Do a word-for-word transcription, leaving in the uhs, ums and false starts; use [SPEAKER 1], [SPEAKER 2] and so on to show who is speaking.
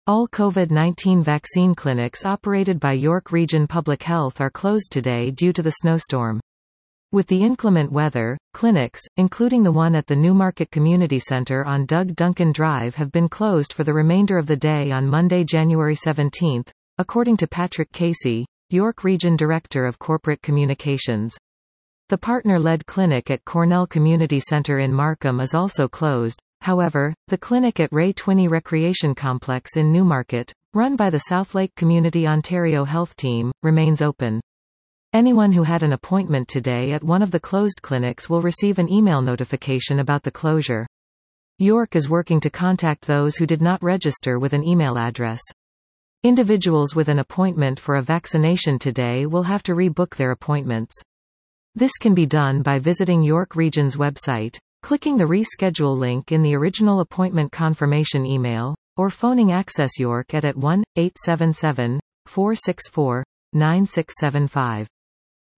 [SPEAKER 1] All COVID nineteen vaccine clinics operated by York Region Public Health are closed today due to the snowstorm. With the inclement weather, clinics, including the one at the Newmarket Community Centre on Doug Duncan Drive, have been closed for the remainder of the day on Monday, January seventeenth, according to Patrick Casey, York Region Director of Corporate Communications. The partner-led clinic at Cornell Community Centre in Markham is also closed. However, the clinic at Ray Twinney Recreation Complex in Newmarket, run by the Southlake Community Ontario Health Team, remains open. Anyone who had an appointment today at one of the closed clinics will receive an email notification about the closure. York is working to contact those who did not register with an email address. Individuals with an appointment for a vaccination today will have to rebook their appointments. This can be done by visiting York Region's website, clicking the reschedule link in the original appointment confirmation email, or phoning Access York at at one eight seven seven, four six four, nine six seven five.